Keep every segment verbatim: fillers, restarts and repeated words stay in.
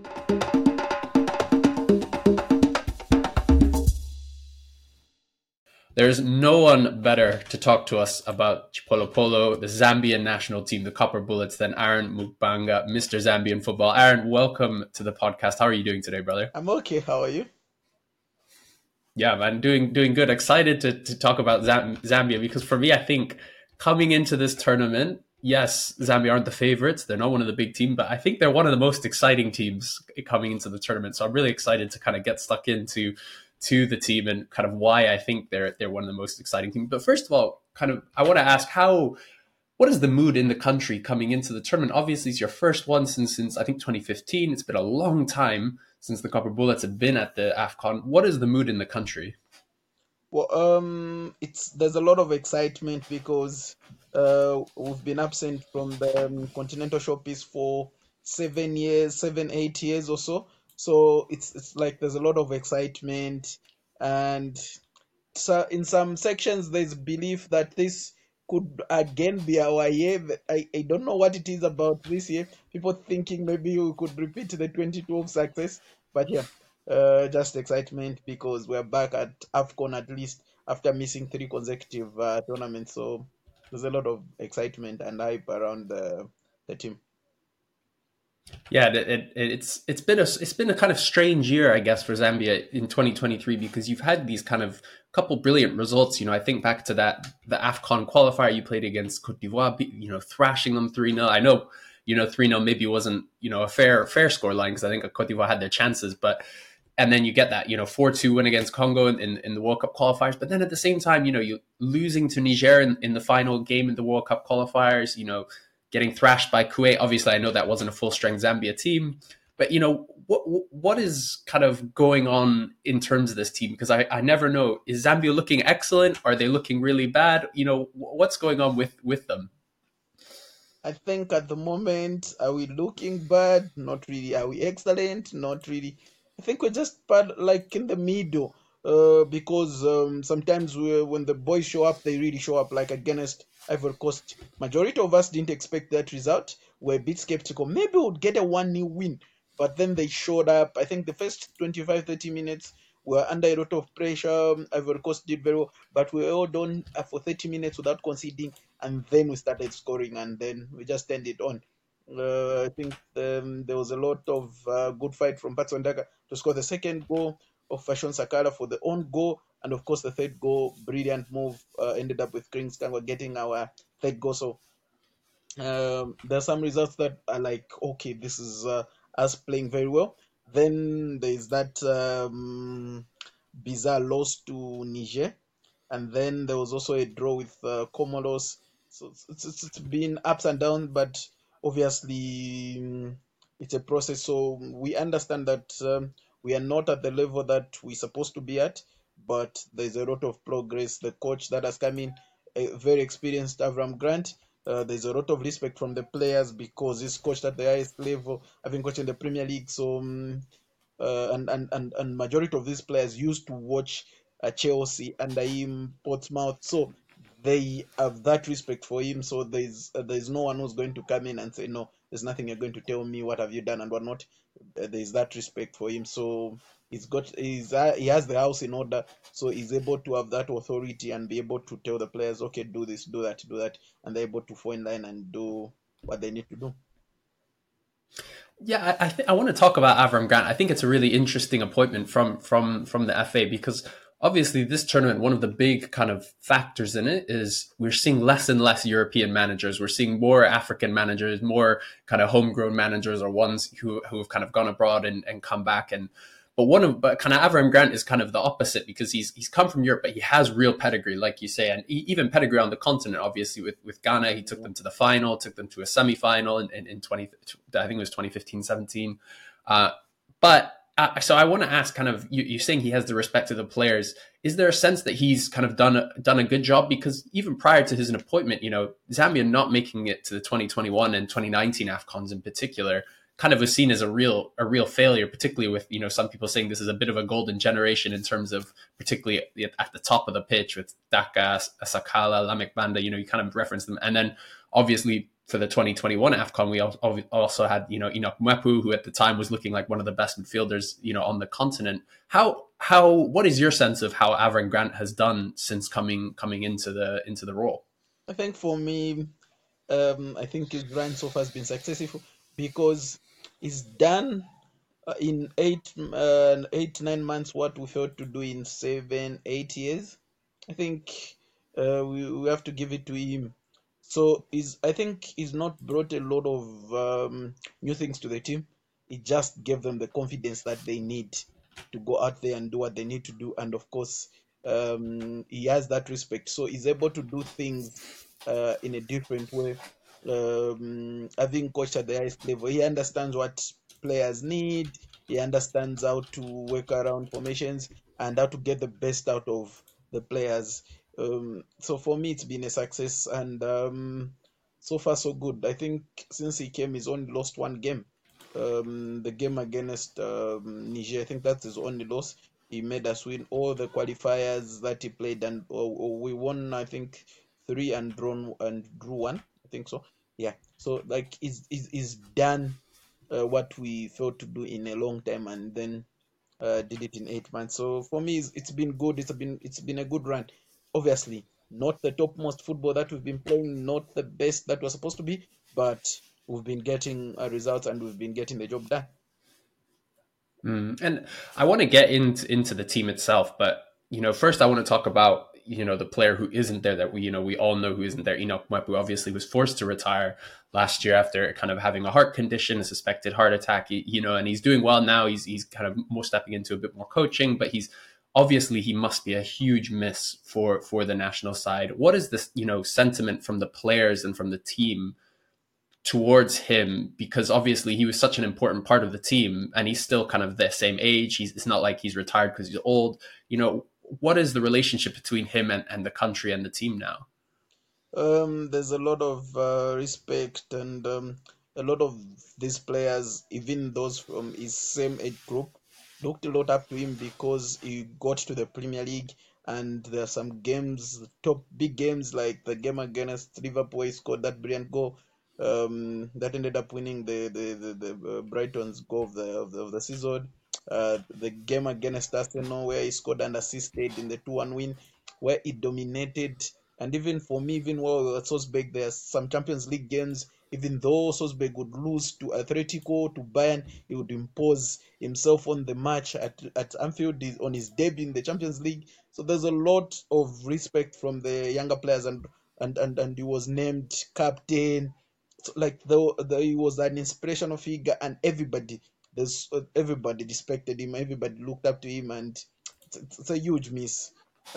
There's no one better to talk to us about Chipolo Polo, the Zambian national team, the Copper Bullets, than Aaron Mukbanga, Mister Zambian Football. Aaron, welcome to the podcast. How are you doing today, brother? I'm okay. How are you? Yeah, man, doing doing good. Excited to, to talk about Zam- Zambia because for me, I think coming into this tournament, yes, Zambia aren't the favorites. They're not one of the big teams, but I think they're one of the most exciting teams coming into the tournament. So I'm really excited to kind of get stuck into to the team and kind of why I think they're they're one of the most exciting teams. But first of all, kind of I want to ask how what is the mood in the country coming into the tournament? Obviously, it's your first one since since I think twenty fifteen. It's been a long time since the Copper Bullets have been at the AFCON. What is the mood in the country? Well, um, it's there's a lot of excitement because uh, we've been absent from the um, continental showpiece for seven years, seven, eight years or so. So it's it's like there's a lot of excitement, and so in some sections there's belief that this could again be our year. I, I don't know what it is about this year. People thinking maybe we could repeat the twenty twelve success, but yeah, uh, just excitement because we're back at AFCON at least after missing three consecutive uh, tournaments. So there's a lot of excitement and hype around the the team. Yeah, it, it, it's it's been a it's been a kind of strange year, I guess, for Zambia in twenty twenty-three because you've had these kind of couple brilliant results. You know, I think back to that the AFCON qualifier you played against Cote d'Ivoire, you know, thrashing them three nil. I know, you know, three nil maybe wasn't, you know, a fair fair score line because I think Cote d'Ivoire had their chances, but and then you get that, you know, four two win against Congo in, in, in the World Cup qualifiers. But then at the same time, you know, you losing to Niger in, in the final game in the World Cup qualifiers, you know, getting thrashed by Kuwait. Obviously, I know that wasn't a full-strength Zambia team. But, you know, what what is kind of going on in terms of this team? Because I, I never know. Is Zambia looking excellent? Are they looking really bad? You know, what's going on with, with them? I think at the moment, are we looking bad? Not really. Are we excellent? Not really. I think we're just part like in the middle. Uh, because um, sometimes we, when the boys show up, they really show up. Like against Ivory Coast, majority of us didn't expect that result. We're a bit skeptical. Maybe we'd get a one nil win, but then they showed up. I think the first twenty-five, thirty minutes were under a lot of pressure. Ivory Coast did very well, but we held on uh, for thirty minutes without conceding, and then we started scoring, and then we just turned it on. Uh, I think um, there was a lot of uh, good fight from Patson Daka to score the second goal of Fashion Sakala for the own goal, and of course the third goal, brilliant move, uh, ended up with Krings Kangwa getting our third goal. So um, there are some results that are like, okay, this is uh, us playing very well. Then there's that um, bizarre loss to Niger, and then there was also a draw with uh, Comoros. So it's, it's, it's been ups and downs, but obviously mm, it's a process. So we understand that um, we are not at the level that we're supposed to be at, but there's a lot of progress. The coach that has come in, a very experienced Avram Grant. Uh, there's a lot of respect from the players because he's coached at the highest level, having coached in the Premier League. So um, uh, and, and and and majority of these players used to watch uh, Chelsea under him, Portsmouth, so they have that respect for him. So there's uh, there's no one who's going to come in and say no. There's nothing you're going to tell me. What have you done and what not? Uh, there's that respect for him. So he's got he's uh, he has the house in order. So he's able to have that authority and be able to tell the players, okay, do this, do that, do that, and they're able to fall in line and do what they need to do. Yeah, I I, th- I want to talk about Avram Grant. I think it's a really interesting appointment from from from the F A because obviously this tournament, one of the big kind of factors in it is we're seeing less and less European managers. We're seeing more African managers, more kind of homegrown managers or ones who who have kind of gone abroad and, and come back. And but one of but kind of Avram Grant is kind of the opposite because he's he's come from Europe, but he has real pedigree, like you say, and he, even pedigree on the continent. Obviously, with with Ghana, he took them to the final, took them to a semi final in, in, in twenty, I think it was twenty fifteen seventeen. Uh, but uh, so I want to ask, kind of, you, you're saying he has the respect of the players. Is there a sense that he's kind of done a, done a good job? Because even prior to his appointment, you know, Zambia not making it to the twenty twenty-one and twenty nineteen AFCONs in particular kind of was seen as a real a real failure, particularly with, you know, some people saying this is a bit of a golden generation in terms of particularly at the top of the pitch with Daka, Sakala, Lamek Banda, you know, you kind of reference them. And then obviously for the twenty twenty-one AFCON, we also had, you know, Enoch Mwepu, who at the time was looking like one of the best midfielders, you know, on the continent. How how what is your sense of how Avram Grant has done since coming coming into the into the role? I think for me, um, I think his run so far has been successful because he's done uh, in eight, uh, eight, nine months what we failed to do in seven, eight years. I think uh, we, we have to give it to him. So he's, I think he's not brought a lot of um, new things to the team. He just gave them the confidence that they need to go out there and do what they need to do. And of course, um, he has that respect. So he's able to do things uh, in a different way. Um, having coached at the highest level, he understands what players need. He understands how to work around formations and how to get the best out of the players. Um, so for me, it's been a success, and um, so far so good. I think since he came, he's only lost one game. Um, the game against um, Niger, I think that's his only loss. He made us win all the qualifiers that he played, and uh, we won, I think, three and drawn and drew one. I think so. Yeah. So like, he's he's, he's done uh, what we failed to do in a long time, and then uh, did it in eight months. So for me, it's, it's been good. It's been it's been a good run. Obviously, not the topmost football that we've been playing, not the best that was supposed to be, but we've been getting a result and we've been getting the job done. Mm. And I want to get into into the team itself, but you know, first I want to talk about, you know, the player who isn't there that we, you know, we all know who isn't there. Enoch Mwepu obviously was forced to retire last year after kind of having a heart condition, a suspected heart attack, you know, and he's doing well now. He's he's kind of more stepping into a bit more coaching, but he's obviously he must be a huge miss for for the national side. What is this, you know, sentiment from the players and from the team towards him, because obviously he was such an important part of the team and he's still kind of the same age. He's, it's not like he's retired because he's old. You know, what is the relationship between him and, and the country and the team now? Um, there's a lot of uh, respect, and um, a lot of these players, even those from his same age group, looked a lot up to him because he got to the Premier League. And there are some games, top big games, like the game against Liverpool. He scored that brilliant goal um, that ended up winning the the, the, the uh, Brighton's goal of the of the, of the season. Uh, the game against Arsenal, where he scored and assisted in the two one win, where he dominated. And even for me, even while we were at Salzburg, there are some Champions League games. Even though Salzburg would lose to Atletico, to Bayern, he would impose himself on the match at, at Anfield on his debut in the Champions League. So there's a lot of respect from the younger players, and and and, and he was named captain. So like the, the he was an inspirational figure, and everybody there's uh, everybody respected him. Everybody looked up to him, and it's, it's, it's a huge miss.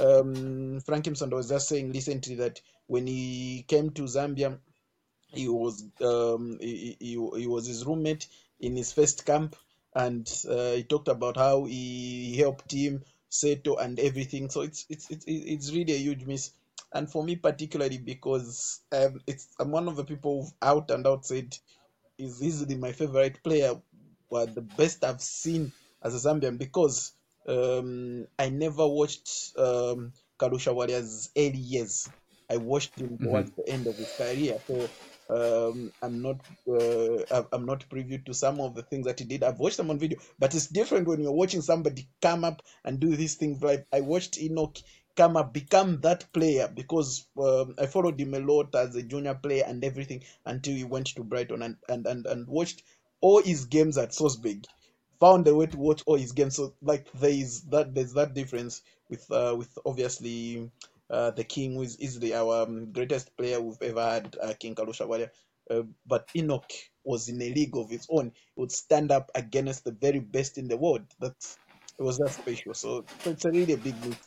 Um, Frank Kimson was just saying recently that when he came to Zambia, he was um, he, he, he was his roommate in his first camp, and uh, he talked about how he helped him settle and everything. So it's it's it's it's really a huge miss, and for me particularly because um, it's I'm one of the people who've out and out said is easily my favorite player, but the best I've seen as a Zambian, because um, I never watched um, Karusha Warrior's early years. I watched him towards Mm-hmm. the end of his career, so um, I'm not uh, I'm I'm not privy to some of the things that he did. I've watched them on video, but it's different when you're watching somebody come up and do these things. Like I watched Enoch come up, become that player, because um, I followed him a lot as a junior player and everything until he went to Brighton, and, and, and, and watched all his games at Salzburg. Found a way to watch all his games. So like there is that there's that difference with uh, with obviously uh, the King, who is easily our um, greatest player we've ever had, uh, King Kalusha Walia. Uh, but Enoch was in a league of his own. He would stand up against the very best in the world. That's it was that special. So, so it's a really a big miss.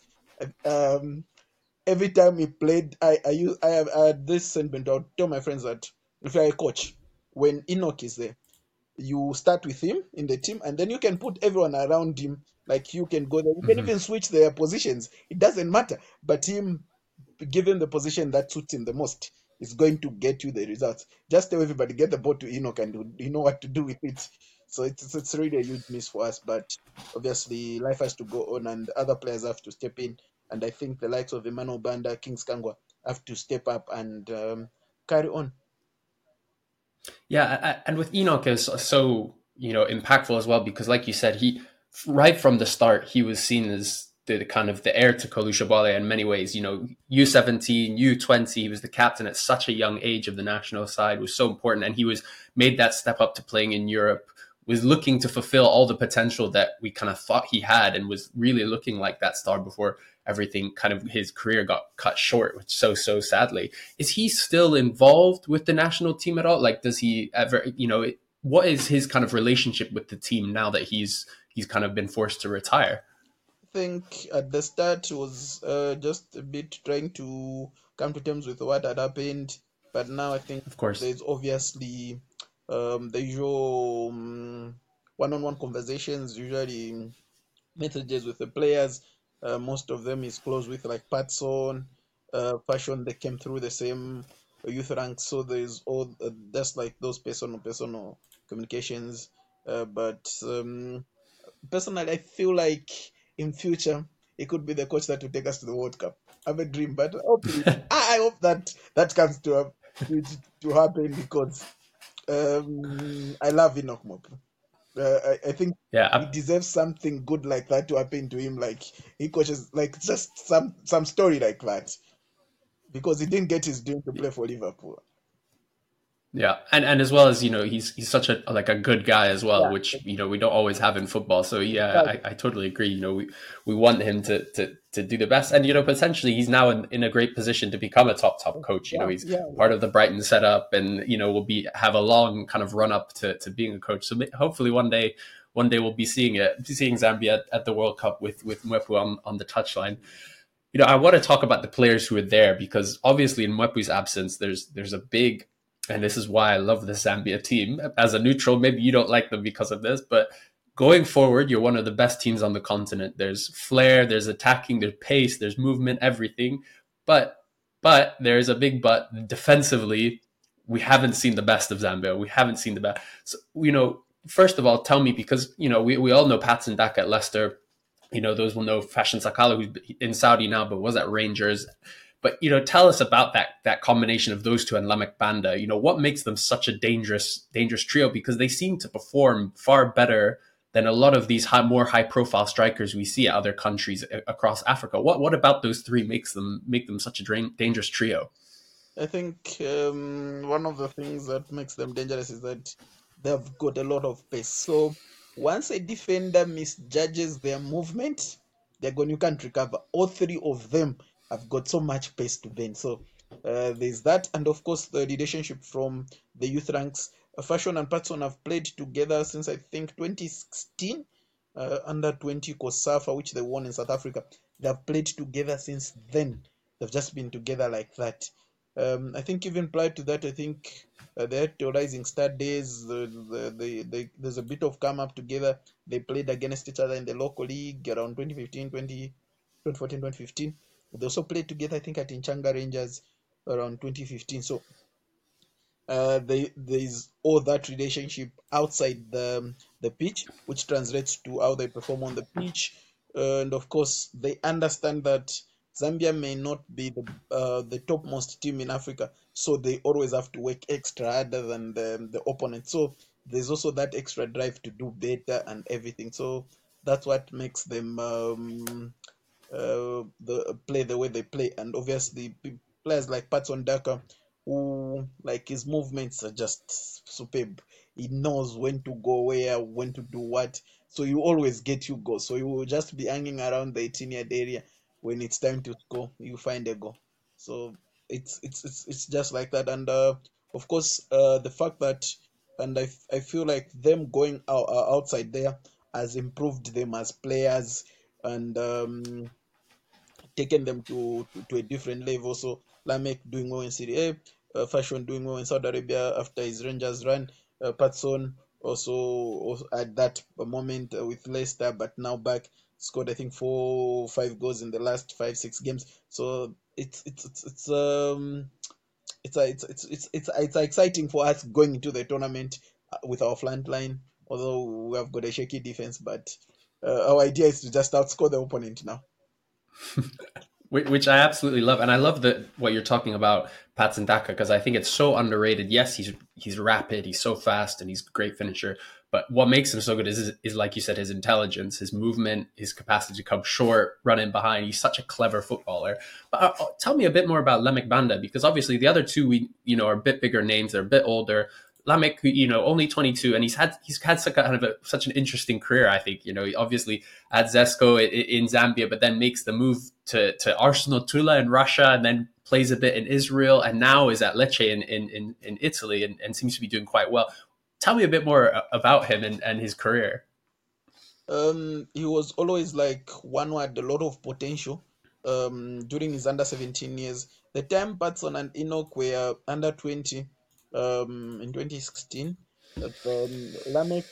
Um, every time we played, I I use I have I had this sentiment. I'll tell my friends that if you're a coach, when Enoch is there, you start with him in the team, and then you can put everyone around him. Like you can go there, you can Mm-hmm. even switch their positions. It doesn't matter. But him, give him the position that suits him the most. Is going to get you the results. Just tell everybody, get the ball to Enoch, and you know what to do with it. So it's it's really a huge miss for us. But obviously, life has to go on, and other players have to step in. And I think the likes of Emmanuel Banda, Kings Kangwa have to step up and um, carry on. Yeah, and with Enoch is so, you know, impactful as well because, like you said, he right from the start he was seen as the kind of the heir to Koulibaly in many ways. You know, U seventeen, U twenty, he was the captain at such a young age of the national side, was so important, and he was made that step up to playing in Europe. Was looking to fulfill all the potential that we kind of thought he had, and was really looking like that star before everything kind of his career got cut short, which so so sadly. Is he still involved with the national team at all? Like, does he ever, you know, what is his kind of relationship with the team now that he's he's kind of been forced to retire? I think at the start he was uh, just a bit trying to come to terms with what had happened, but now I think Of course. there's obviously um, the usual um, one-on-one conversations, usually messages with the players. Uh, most of them is close with like Patson, uh, Fashion. They came through the same youth ranks, so there's all uh, just like those personal personal communications. Uh, but um, personally, I feel like in future it could be the coach that will take us to the World Cup. I have a dream, but hopefully, I, I hope that that comes to hap- to, to happen because um, I love Enoch Mopu. Uh, I, I think he Yeah, deserves something good like that to happen to him. Like he coaches, like just some some story like that because he didn't get his dream to play for Liverpool. yeah, and and as well as, you know, he's he's such a like a good guy as well, Yeah, which, you know, we don't always have in football. So yeah, exactly. I, I totally agree. You know, we we want him to to to do the best, and, you know, potentially he's now in, in a great position to become a top top coach. You know, Yeah, he's yeah, part of the Brighton setup, and, you know, will be have a long kind of run up to to being a coach. So hopefully one day. One day we'll be seeing it, seeing Zambia at, at the World Cup with with Mwepu on, on the touchline. You know, I want to talk about the players who are there because obviously in Mwepu's absence, there's there's a big, and this is why I love the Zambia team. As a neutral, maybe you don't like them because of this, but going forward, you're one of the best teams on the continent. There's flair, there's attacking, there's pace, there's movement, everything. But but there's a big but. Defensively, we haven't seen the best of Zambia. We haven't seen the best. So, you know, first of all, tell me, because, you know, we, we all know Patson Daka at Leicester. You know, those will know Fashion Sakala, who's in Saudi now, but was at Rangers. But, you know, tell us about that that combination of those two and Lamek Banda. You know, what makes them such a dangerous dangerous trio? Because they seem to perform far better than a lot of these high, more high profile strikers we see at other countries across Africa. What what about those three makes them make them such a drain, dangerous trio? I think um, one of the things that makes them dangerous is that they've got a lot of pace. So once a defender misjudges their movement, they're going you can't recover. All three of them have got so much pace to bend. So uh, there's that, and of course the relationship from the youth ranks. Uh, Fashion and Patson have played together since I think twenty sixteen, uh, under twenty Kosafa, which they won in South Africa. They've played together since then. They've just been together like that. Um, I think even prior to that, I think uh, they had the Rising Star days. The, the, the, the, there's a bit of come up together. They played against each other in the local league around twenty fifteen, twenty, twenty fourteen, twenty fifteen. They also played together, I think, at Inchanga Rangers around twenty fifteen. So uh, they, there's all that relationship outside the, the pitch, which translates to how they perform on the pitch. Uh, and of course, they understand that Zambia may not be the uh, the topmost team in Africa, so they always have to work extra harder than the, the opponent. So there's also that extra drive to do better and everything. So that's what makes them um, uh, the play the way they play. And obviously, p- players like Patson Daka, who like his movements are just superb. He knows when to go where, when to do what. So you always get you goals. So you will just be hanging around the eighteen yard area. When it's time to score, you find a goal. So it's it's it's, it's just like that. And uh, of course, uh, the fact that and I, f- I feel like them going out, uh, outside there has improved them as players and um, taken them to, to, to a different level. So Lamek doing well in Serie A, uh, Fashion doing well in Saudi Arabia after his Rangers run, uh, Patson also, also at that moment uh, with Leicester, but now back scored I think four five goals in the last five six games. So it's it's it's, it's um it's, a, it's it's it's it's it's exciting for us going into the tournament uh, with our front line. Although we have got a shaky defense, but uh, our idea is to just outscore the opponent now. which I absolutely love, and I love that what you're talking about, Patson Daka, because I think it's so underrated. Yes, he's he's rapid, he's so fast, and he's a great finisher. But what makes him so good is, is like you said, his intelligence, his movement, his capacity to come short, run in behind. He's such a clever footballer. But uh, tell me a bit more about Lemek Banda, because obviously the other two we you know are a bit bigger names, they're a bit older. Lamek, you know, only twenty-two, and he's had he's had such kind of a, such an interesting career. I think, you know, he obviously at Zesco in Zambia, but then makes the move to to Arsenal Tula in Russia, and then plays a bit in Israel, and now is at Lecce in in, in Italy, and, and seems to be doing quite well. Tell me a bit more about him and, and his career. Um, he was always like one who had a lot of potential. Um, during his under seventeen years, the time Patson and Enoch were under twenty. Um, in twenty sixteen, um, Lamek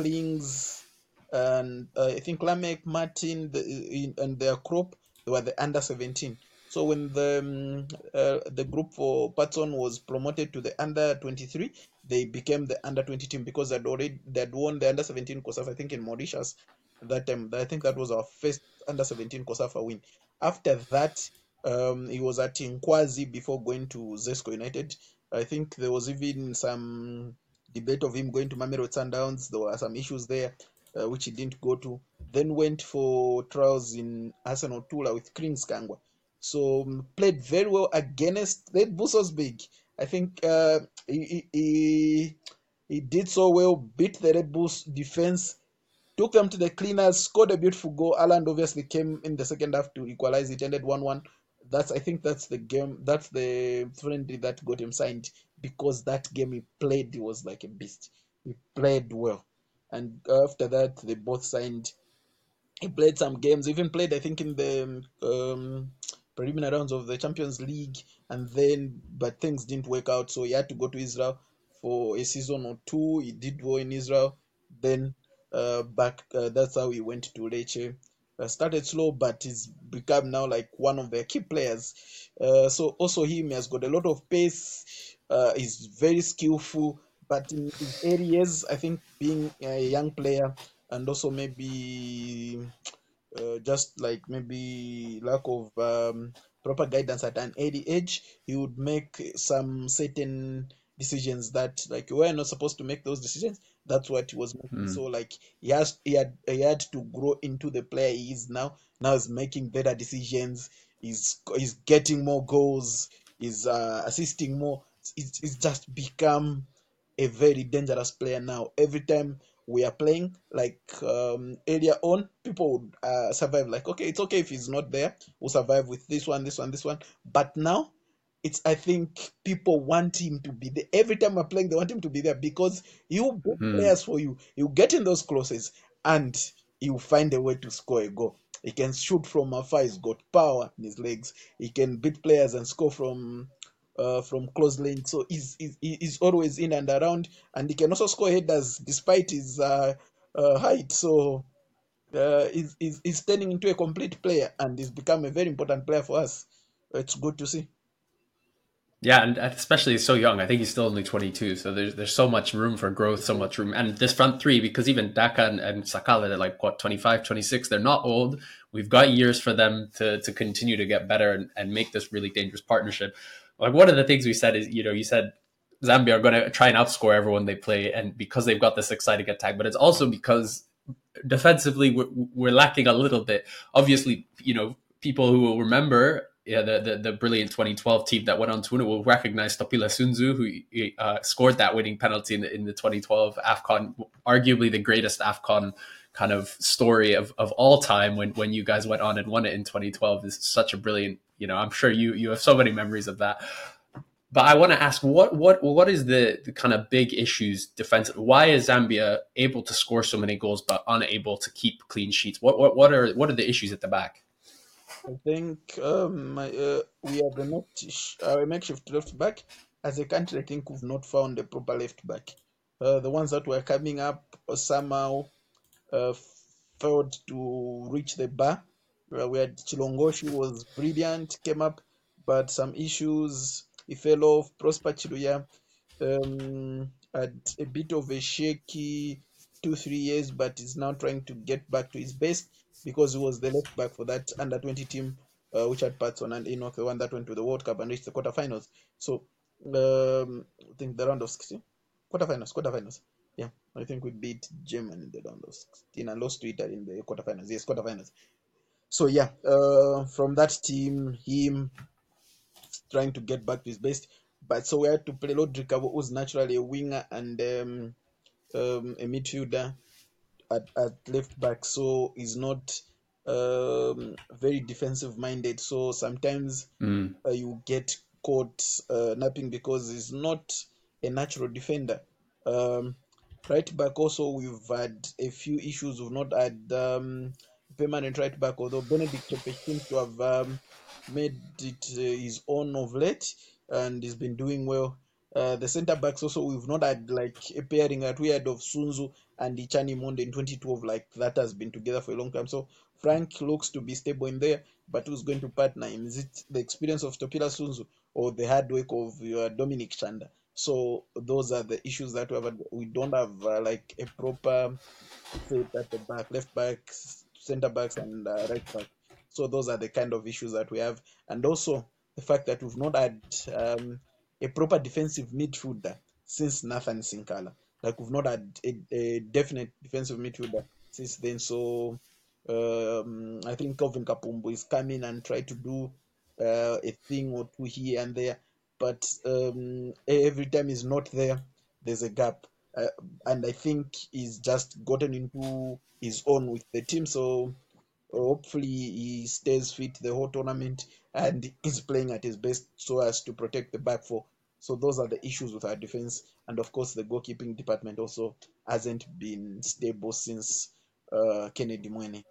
Klings and uh, I think Lamek Martin the, in, and their group, they were the under seventeen. So when the um, uh, the group for Patson was promoted to the under twenty-three, they became the under twenty team because they'd already they'd won the under seventeen COSAFA, I think in Mauritius that time. I think that was our first under seventeen COSAFA win. After that, um, he was at Inkwazi before going to Zesco United. I think there was even some debate of him going to Mamelodi Sundowns. There were some issues there, uh, which he didn't go to. Then went for trials in Arsenal Tula with Krings Kangwa. So um, played very well against Red Bull Salzburg. I think uh, he, he he did so well, beat the Red Bulls defense, took them to the cleaners, scored a beautiful goal. Aland obviously came in the second half to equalize. It ended one one. That's I think that's the game. That's the friendly that got him signed because that game he played, he was like a beast. He played well, and after that they both signed. He played some games, even played, I think, in the um, preliminary rounds of the Champions League, and then, but things didn't work out, so he had to go to Israel for a season or two. He did well in Israel, then uh, back. Uh, that's how he went to Lecce. Uh, started slow, but he's become now like one of their key players. Uh, so also him has got a lot of pace. Uh, he's very skillful, but in his areas, I think being a young player and also maybe uh, just like maybe lack of um, proper guidance at an early age, he would make some certain decisions that like you were not supposed to make those decisions. That's what he was making. Hmm. So like he has he had he had to grow into the player he is now. Now he's making better decisions. He's he's getting more goals. He's uh, assisting more. It's, it's just become a very dangerous player now. Every time we are playing, like um, earlier on, people would uh, survive. Like, okay, it's okay if he's not there. We'll survive with this one, this one, this one. But now, it's I think people want him to be there. Every time we're playing, they want him to be there because he'll get Hmm. players for you. He'll get in those crosses and he'll find a way to score a goal. He can shoot from afar. He's got power in his legs. He can beat players and score from uh, from close range. So he's, he's he's always in and around, and he can also score headers despite his uh, uh, height. So uh, he's, he's he's turning into a complete player, and he's become a very important player for us. It's good to see. Yeah, and especially he's so young. I think he's still only twenty-two, so there's there's so much room for growth, so much room. And this front three, because even Daka and, and Sakala, they're like what twenty-five, twenty-six. They're not old. We've got years for them to to continue to get better and, and make this really dangerous partnership. Like one of the things we said is, you know, you said Zambia are going to try and outscore everyone they play, and because they've got this exciting attack, but it's also because defensively we're, we're lacking a little bit. Obviously, you know, people who will remember yeah, the, the, the brilliant twenty twelve team that went on to win it will recognize Topila Sunzu, who uh, scored that winning penalty in the, in the twenty twelve AFCON, arguably the greatest AFCON kind of story of, of all time when, when you guys went on and won it in twenty twelve is such a brilliant, you know, I'm sure you, you have so many memories of that. But I want to ask, what what what is the, the kind of big issues defensively? Why is Zambia able to score so many goals but unable to keep clean sheets? What what what are what are the issues at the back? I think um, my, uh, we are the next our makeshift left back. As a country, I think we've not found a proper left back. Uh, the ones that were coming up somehow uh, failed to reach the bar. Uh, we had Chilongoshi was brilliant, came up, but some issues. He fell off. Prosper Chiluya um, had a bit of a shaky two, three years, but is now trying to get back to his best because he was the left back for that under twenty team. uh, Richard Patson and Enoch, the one that went to the World Cup and reached the quarterfinals. So um, I think the round of sixteen, quarterfinals, quarterfinals. Yeah, I think we beat Germany in the round of sixteen and lost to Italy in the quarterfinals. Yes, quarterfinals. So yeah, uh, from that team, him trying to get back to his best. But so we had to play Rodrick, who's naturally a winger and um, um, a midfielder at, at left back, so he's not um, very defensive minded. So sometimes Mm. uh, you get caught uh, napping because he's not a natural defender. Um, right back also, we've had a few issues. We've not had um, permanent right back, although Benedict Kepe seems to have um, made it uh, his own of late, and he's been doing well. Uh, the centre backs also, we've not had like a pairing that we had of Sunzu and Ichani Monde in twenty twelve, like that has been together for a long time. So Frank looks to be stable in there, but who's going to partner him? Is it the experience of Topila Sunzu or the hard work of uh, Dominic Chanda? So those are the issues that we have. We don't have uh, like a proper set at the back, left backs, centre backs, and uh, right back. So those are the kind of issues that we have, and also the fact that we've not had um, a proper defensive midfielder since Nathan Sinkala. Like we've not had a, a definite defensive midfielder since then. So um, I think Kelvin Kapumbu is coming and try to do uh, a thing or two here and there, but um, every time he's not there, there's a gap. Uh, and I think he's just gotten into his own with the team. So hopefully he stays fit the whole tournament and is playing at his best so as to protect the back four. So those are the issues with our defense, and of course the goalkeeping department also hasn't been stable since uh, Kennedy Mwene.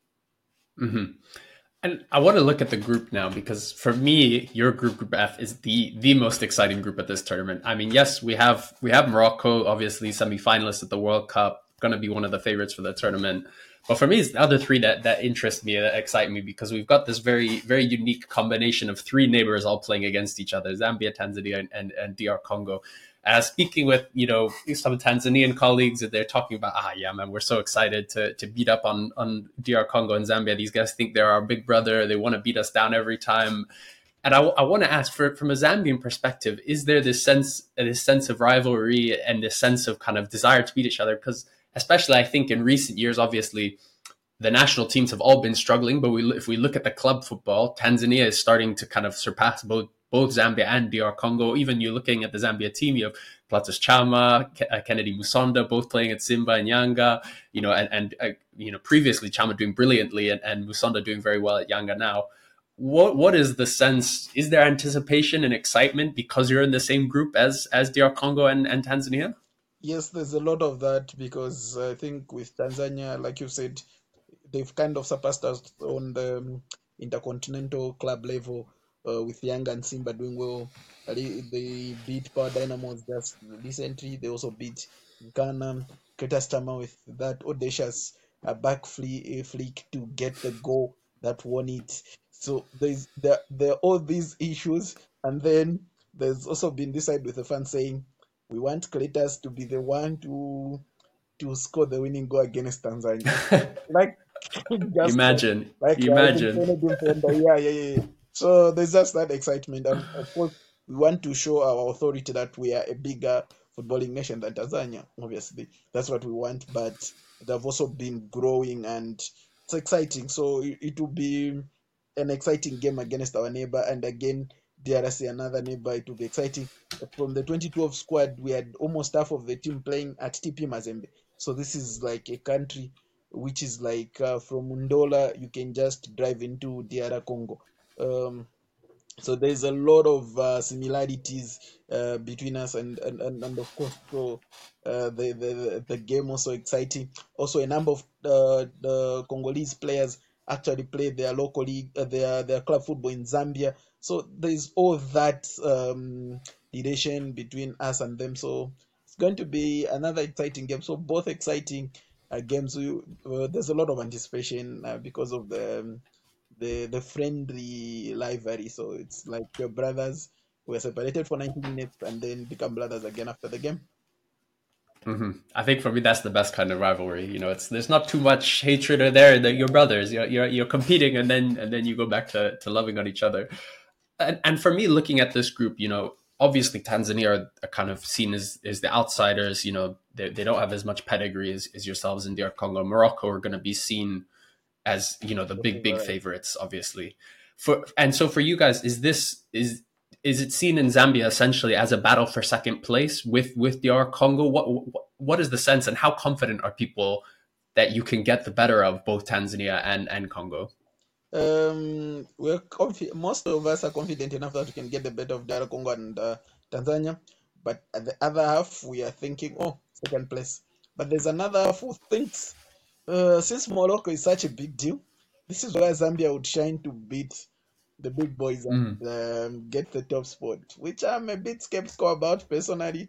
Hmm. And I want to look at the group now because for me, your group, Group F, is the the most exciting group at this tournament. I mean, yes, we have we have Morocco, obviously semi-finalists at the World Cup, going to be one of the favorites for the tournament. But for me, it's the other three that that interest me, that excite me, because we've got this very very unique combination of three neighbors all playing against each other: Zambia, Tanzania, and and, and D R Congo. Uh, speaking with you know some Tanzanian colleagues, they're talking about, ah, yeah, man, we're so excited to to beat up on on D R Congo and Zambia. These guys think they're our big brother. They want to beat us down every time. And I, I want to ask, for, from a Zambian perspective, is there this sense this sense of rivalry and this sense of kind of desire to beat each other? Because especially, I think in recent years, obviously, the national teams have all been struggling, but we, if we look at the club football, Tanzania is starting to kind of surpass both both Zambia and D R Congo. Even you're looking at the Zambia team, you have Platus Chama, uh, Kennedy Musonda, both playing at Simba and Yanga. You know, and and uh, you know previously Chama doing brilliantly and, and Musonda doing very well at Yanga now. What what is the sense? Is there anticipation and excitement because you're in the same group as as D R Congo and, and Tanzania? Yes, there's a lot of that because I think with Tanzania, like you said, they've kind of surpassed us on the um, intercontinental club level uh, with Young and Simba doing well. Uh, They, they beat Power Dynamos just recently. They also beat Ghana, Kretas Tama with that audacious uh, back flee, a flick to get the goal that won it. So there's there, there are all these issues, and then there's also been this side with the fans saying we want Kretas to be the one to to score the winning goal against Tanzania. Like just like Imagine, like I think imagine. Kennedy Mponda, yeah, yeah, yeah. Yeah. So there's just that excitement, and of course we want to show our authority that we are a bigger footballing nation than Tanzania. Obviously, that's what we want, but they've also been growing, and it's exciting. So it, it will be an exciting game against our neighbor, and again, D R C, another neighbor. It will be exciting. From the twenty twelve squad, we had almost half of the team playing at T P Mazembe. So this is like a country which is like uh, from Ndola, you can just drive into D R Congo. Um, so there's a lot of uh, similarities uh, between us, and, and, and, and of course, so uh, the, the the game also exciting. Also, a number of uh, the Congolese players actually play their local league, uh, their their club football in Zambia. So there's all that um, relation between us and them. So it's going to be another exciting game. So both exciting uh, games. We, uh, there's a lot of anticipation uh, because of the um, the the friendly rivalry. So it's like your brothers were separated for ninety minutes and then become brothers again after the game. hmm I think for me that's the best kind of rivalry. You know, it's there's not too much hatred or there. That you're brothers. You're, you're you're competing, and then and then you go back to, to loving on each other. And, and for me, looking at this group, you know, obviously Tanzania are, are kind of seen as, as the outsiders. You know, they, they don't have as much pedigree as, as yourselves in D R Congo. Morocco are going to be seen as, you know, the big big favorites, obviously. For and so for you guys, is this is is it seen in Zambia essentially as a battle for second place with with D R Congo? What what is the sense, and how confident are people that you can get the better of both Tanzania and and Congo? Um, we're confi- most of us are confident enough that we can get the better of D R Congo and uh, Tanzania, but at the other half, we are thinking, oh, second place. But there's another half who thinks, uh, since Morocco is such a big deal, this is where Zambia would shine to beat the big boys and Mm. um, get the top spot, which I'm a bit skeptical about personally.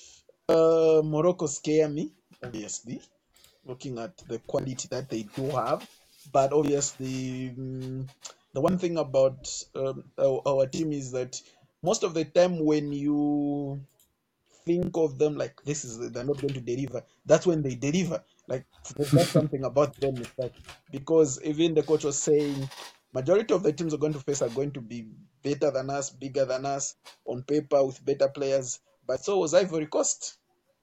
Uh, Morocco scare me, obviously, looking at the quality that they do have. But obviously, mm, the one thing about um, our, our team is that most of the time when you think of them like this is they're not going to deliver, that's when they deliver. Like there's just something about them, it's like because even the coach was saying majority of the teams are going to face are going to be better than us, bigger than us on paper with better players. But so was Ivory Coast.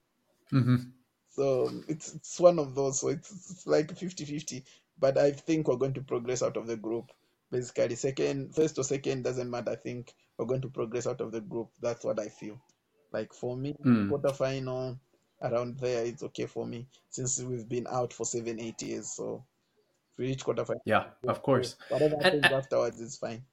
hmm So it's it's one of those. So it's, it's like fifty-fifty. But I think we're going to progress out of the group. Basically, second, first or second doesn't matter. I think we're going to progress out of the group. That's what I feel. Like for me, Mm. quarterfinal around there, it's okay for me since we've been out for seven, eight years. So if we reach quarterfinal, Yeah, of course. whatever And, happens afterwards is fine.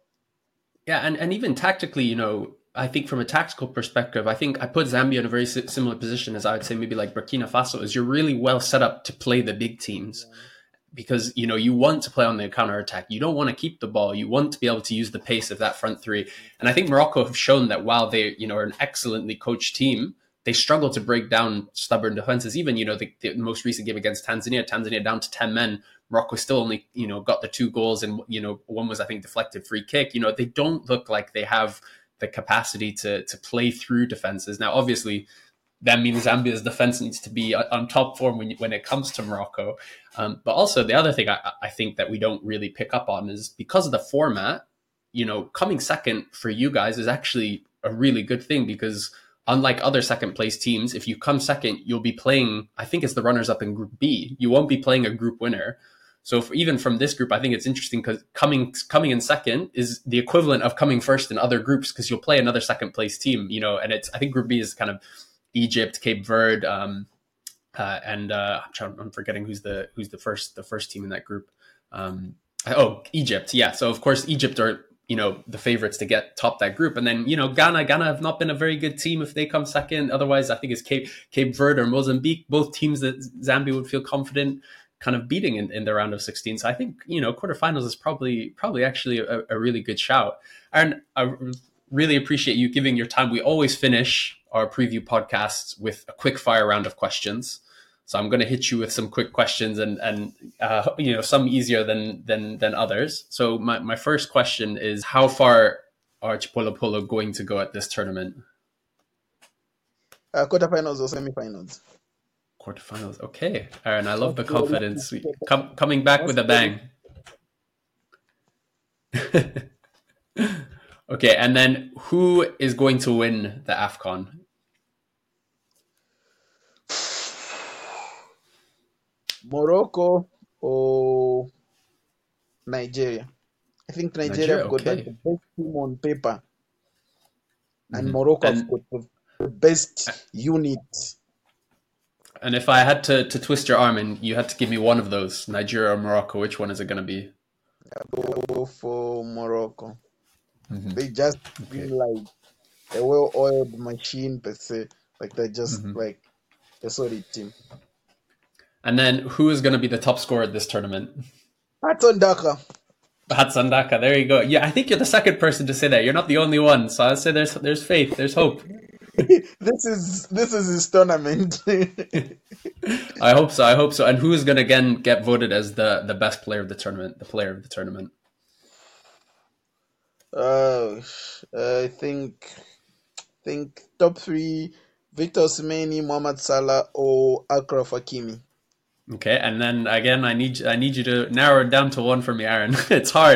Yeah, and, and even tactically, you know, I think from a tactical perspective, I think I put Zambia in a very si- similar position as I would say maybe like Burkina Faso is you're really well set up to play the big teams Yeah. because, you know, you want to play on the counter attack. You don't want to keep the ball. You want to be able to use the pace of that front three. And I think Morocco have shown that while they, you know, are an excellently coached team, they struggle to break down stubborn defenses. Even, you know, the, the most recent game against Tanzania, Tanzania down to ten men, Morocco still only, you know, got the two goals and, you know, one was, I think, deflected free kick. You know, they don't look like they have the capacity to to play through defenses. Now, obviously, that means Zambia's defense needs to be on top form when, when it comes to Morocco. Um, but also, the other thing I, I think that we don't really pick up on is because of the format, you know, coming second for you guys is actually a really good thing because unlike other second place teams, if you come second, you'll be playing, I think it's the runners up in Group B. You won't be playing a group winner. So if, even from this group, I think it's interesting because coming coming in second is the equivalent of coming first in other groups because you'll play another second place team, you know, and it's I think Group B is kind of Egypt, Cape Verde, um, uh, and uh, I'm, trying, I'm forgetting who's the who's the first the first team in that group. Um, oh, Egypt, yeah. So of course Egypt are you know the favorites to get top that group, and then you know Ghana, Ghana have not been a very good team if they come second. Otherwise, I think it's Cape Cape Verde or Mozambique, both teams that Zambia would feel confident kind of beating in, in the round of sixteen. So I think you know quarterfinals is probably probably actually a, a really good shout. And I really appreciate you giving your time. We always finish our preview podcasts with a quick fire round of questions. So I'm going to hit you with some quick questions and, and uh, you know, some easier than, than, than others. So my, my first question is how far are Chipolo Polo going to go at this tournament? Uh, quarterfinals or semifinals? Quarterfinals. Okay. Aaron, I love That's the very confidence. Come, coming back that's with a very bang. Okay. And then who is going to win the AFCON? Morocco or Nigeria. I think Nigeria Nigeria. have got like Okay. the best team on paper, and Mm-hmm. Morocco have And got the, the best unit. And if I had to, to twist your arm and you had to give me one of those, Nigeria or Morocco, which one is it going to be? Go for Morocco. Mm-hmm. They just Okay. seem like a well-oiled machine per se. Like they're just Mm-hmm. like a solid team. And then who is going to be the top scorer at this tournament? Patson Daka. Hatsan Daka. There you go. Yeah, I think you're the second person to say that. You're not the only one. So I'd say there's there's faith, there's hope. This is this is his tournament. I hope so. I hope so. And who is going to again get voted as the the best player of the tournament, the player of the tournament? uh, I think think top three. Victor Osimhen, Mohamed Salah, or Achraf Hakimi. Okay, and then again, I need I need you to narrow it down to one for me, Aaron. It's hard.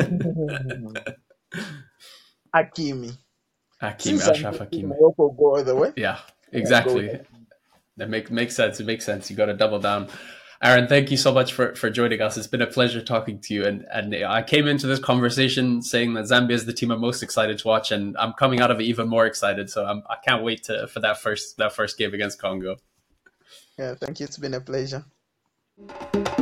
Hakimi. Hakimi, Since I'm Ashraf making Hakimi. Morocco go all the way, Yeah, I'll go with exactly. That make makes sense. It makes sense. You got to double down. Aaron, thank you so much for, for joining us. It's been a pleasure talking to you. And and I came into this conversation saying that Zambia is the team I'm most excited to watch, and I'm coming out of it even more excited. So I'm, I can't wait to for that first that first game against Congo. Yeah, thank you. It's been a pleasure.